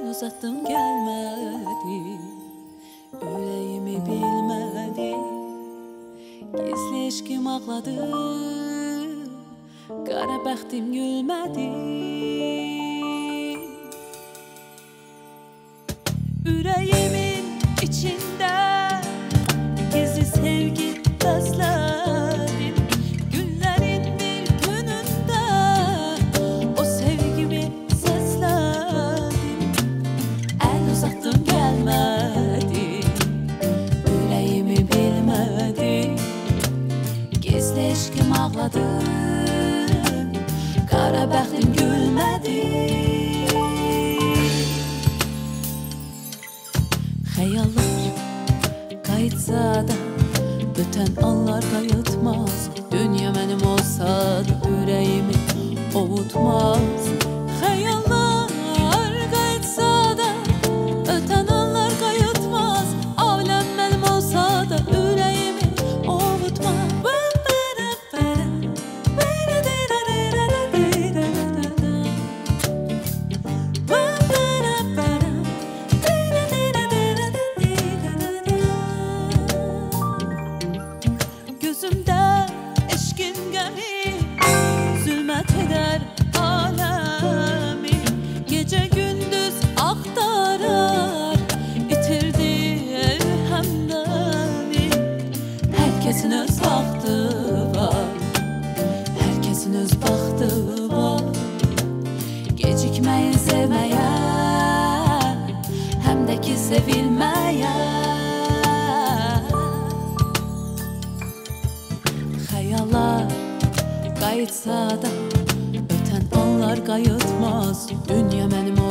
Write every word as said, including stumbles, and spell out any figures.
uzattım gelmedi, yüreğimi bilmedi. Gizli eşkim ağladı, kara bəxtim gülmədi. Yüreğimin içinde gizli sevgi besledim. Günlerin bir gününde o sevgimi sesledim. El uzattım gelmedi, yüreğimi bilmedi. Gizli eşkim ağladı, kara bəxtim gülmədi. Xəyallar qayıtsa da ötən anlar qayıtmaz. Dünya mənim olsa da ürəyimi ovutmaz. Xəyallar qayıtsa da ötən anlar qayıtmaz. Aləm mənim olsa da ürəyimi ovutmaz. Gözümde eşkin gelir, zulmet eder alemi. Gece gündüz aktarar, itirdi elhamdani. Herkesin öz vakti var, herkesin öz bahtı var. Gecikmeyi sevmeye, hem de ki sevilmeye. Xəyallar qayıtsa da ötən anlar qayıtmaz. Dünya mənim